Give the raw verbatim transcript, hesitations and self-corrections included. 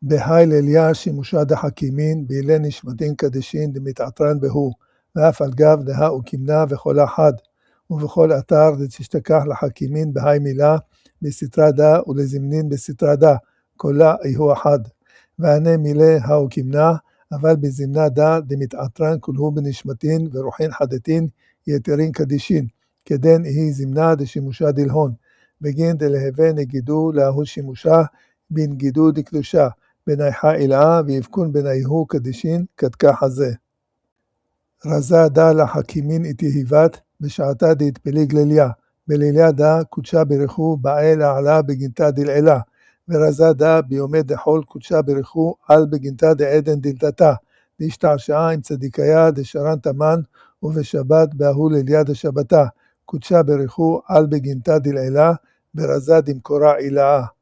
בהי לליה שימושה דחכימין, בילי נשמתין קדשין דמתעטרן בהו, ואף על גב דהה וכמנה וכל אחד, ובכל אתר דתשתכח לחכימין בהי מילה, בסתרה דה ולזמנין בסתרה דה, כולה איהו אחד. וענה מילה הו כמנה, אבל בזמנה דה דמתעטרן כולהו בנשמתין ורוחין חדתין יתרין קדישין, כדן היא זמנה דשימושה דלהון, בגין דלהווה נגידו להוא שימושה, בנגידו דקדושה, בנייחה אילאה ויבכון בנייהו קדישין כדקח הזה. רזה דה לחכימין איתי היבת, בשעתה דהתפליג לליה, בליליה דה קודשה ברכו באל העלה בגינתה דלעילה, ורזה דה ביומי דחול קודשה ברכו על בגינתה דעדן דלתתה, דשתעשעה עם צדיקיה דשרן תמן, ובשבת בהוא לליה דשבתה, קודשה ברכו על בגינתה דלעילה, ברזה דמקורה אילאה.